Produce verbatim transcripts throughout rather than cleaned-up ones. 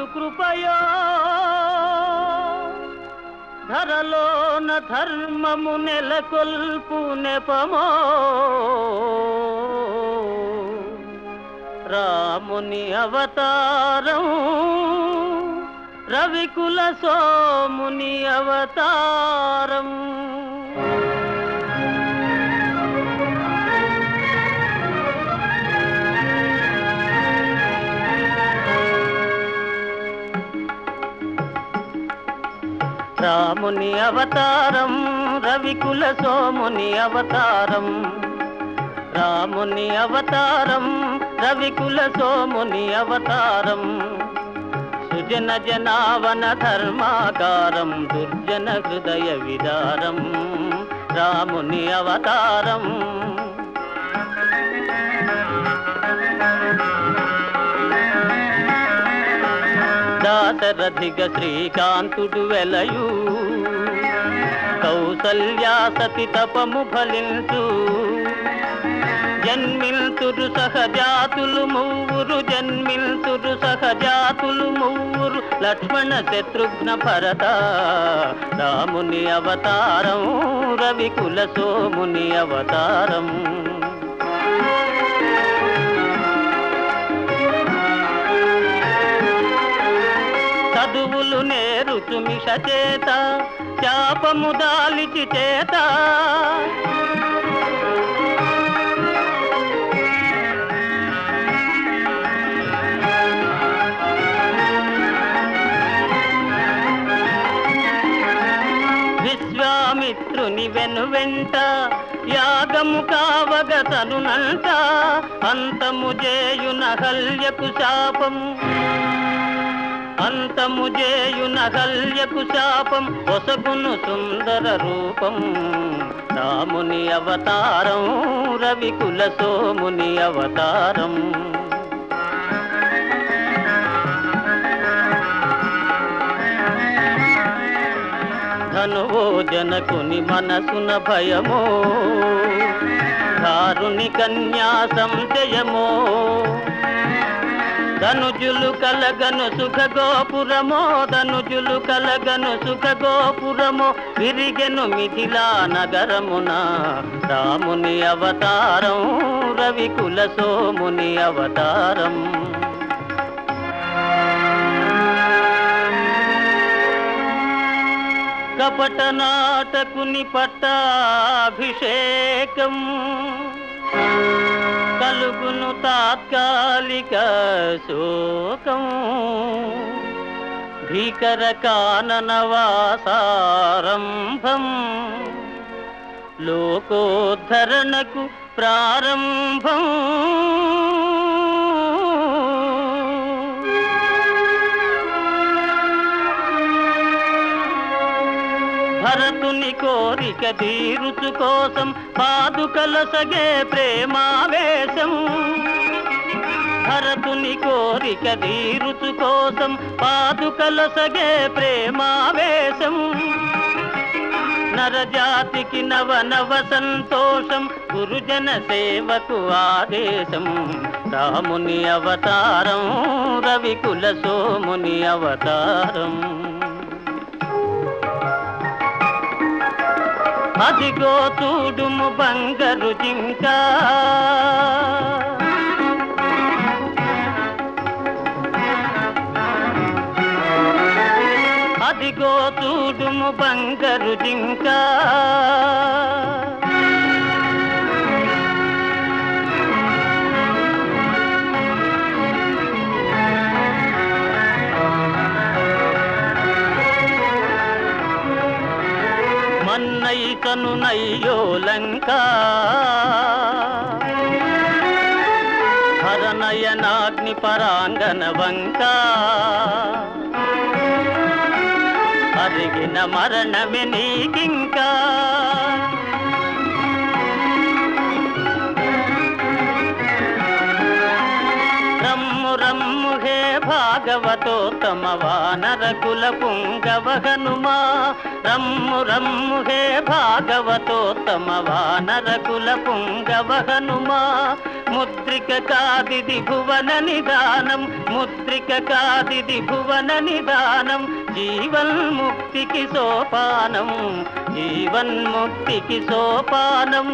కృపయో ధరలోన ధర్మము నెలకొల్పు నెపమో రాముని అవతారం రవికుల సోముని అవతారం. రాముని అవతారం రవికుల సోముని అవతారం. రాముని అవతారం రవికుల సోముని అవతారం. సుజన జనావన ధర్మాకారం దుర్జన హృదయ విదారం రాముని అవతారం. దాశరథిగ శ్రీకాంతుడు వెలయు కౌసల్యా సతి తపము ఫలించు. జన్మిల్తురు సహజాతులు మూవురు జన్మిల్తురు సహజాతులు మూవురు లక్ష్మణ శత్రుఘ్న భరత రాముని అవతారం రవికుల సోముని అవతారం. చదువులు నేరుచు మిష చేత శాపము దాలిచి చేత విశ్వామిత్రుని వెను వెంట యాగము కావగ తనునంట అంతము చేయున హల్యకు శాపము అంతము చేయున హల్యకు శాపం ఒసగును సుందర రూపం రాముని అవతారం రవికుల సోముని అవతారం. ధనువో జనకుని మనసున భయమో దారుని కన్యా సంశయమో ధనుజులు కలగను సుఖ గోపురమో ధనుజులు కలగను సుఖ గోపురమో విరిగెను మిథిలా నగరమున రాముని అవతారం రవికుల సోముని అవతారం. కపట నాటకుని పట్టాభిషేకం కలుగును తాత్కాలిక శోకం భీకర కాననవాసారంభం లోకోద్ధరణకు ప్రారంభం. భరతుని కోరిక తీరుచు కోసం పాదుకల సగే ప్రేమావేశం. భరతుని కోరిక తీరుచు కోసం పాదుకల సగే ప్రేమావేశం. నరజాతికి నవ నవ సంతోషం గురుజన సేవకు ఆదేశం రాముని అవతారం రవికుల సోముని అవతారం. అదిగో చూడుము బంగారు జింక అదిగో చూడుము బంగారు జింక మన్నైతను నయ్యో లంక హరనయనాగ్ని పరాంగన వంక అరిగిన మరణమే నీకింకా. రమ్ము రమ్ము హే భా భాగవతోత్తమ వానర కుల పుంగవ హనుమా రమ్ము రమ్ము హే భాగవతోత్తమ వానర కుల పుంగవ హనుమా ముద్రిక కాదిది భువన నిదానం ముద్రిక కాదిది భువన నిదానం జీవన్ముక్తికి సోపానం జీవన్ముక్తికి సోపానం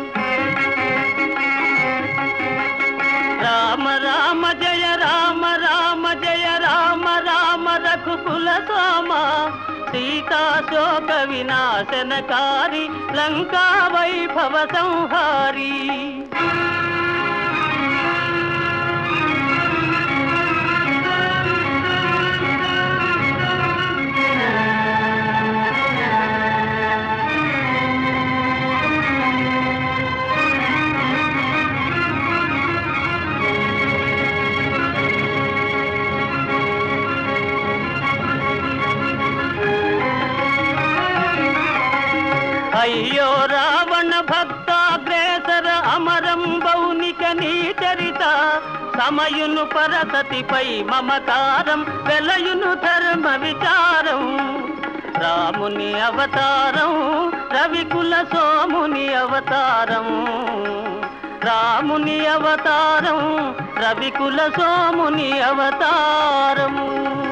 రామ రామ జయ రామ రామ జయ రామ రామ రఘుకుల సోమ సీతా శోక వినాశనకారి లంకా వైభవ సంహారి అయ్యో రావణ భక్తాగ్రేసర అమరం బౌనిక నీ చరిత సమయును పరసతిపై మమకారం వెలయును ధర్మ విచారం రాముని అవతారం రవికుల సోముని అవతారం రాముని అవతారం రవికుల సోముని అవతారము